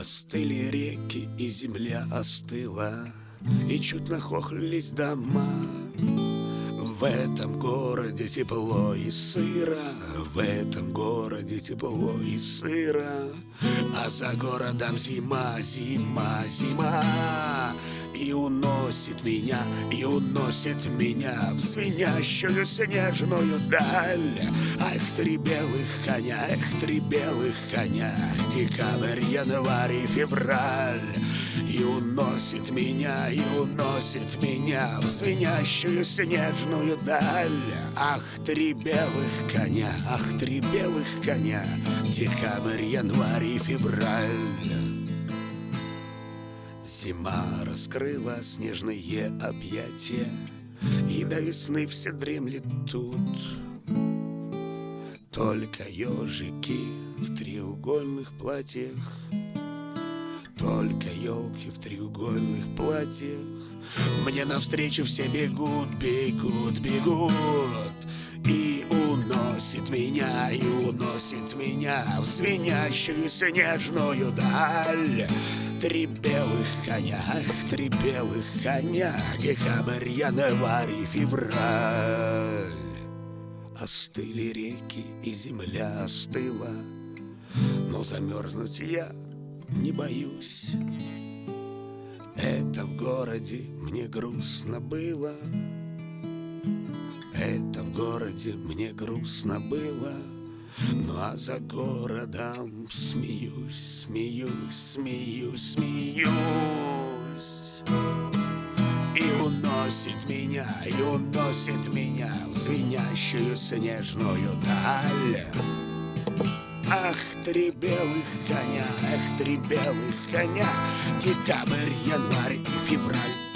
Остыли реки, и земля остыла, и чуть нахохлились дома. В этом городе тепло и сыро, в этом городе тепло и сыро, а за городом зима, зима, зима. И уносит меня в звенящую снежную даль. Эх, три белых коня, эх, три белых коня, декабрь, январь и февраль. И уносит меня в звенящую снежную даль. Ах, три белых коня, ах, три белых коня, декабрь, январь и февраль. Зима раскрыла снежные объятия, и до весны все дремлет тут. Только ежики в треугольных платьях, только елки в треугольных платьях мне навстречу все бегут, бегут, бегут. И уносит меня в звенящую снежную даль. Три белых коня, эх, три белых коня, декабрь, январь и февраль. Остыли реки, и земля остыла, но замерзнуть я не боюсь. Это в городе мне грустно было, это в городе мне грустно было. Ну а за городом смеюсь, смеюсь, смеюсь, смеюсь. И уносит меня в звенящую снежную даль. Ах, три белых коня, эх, три белых коня, декабрь, январь и февраль.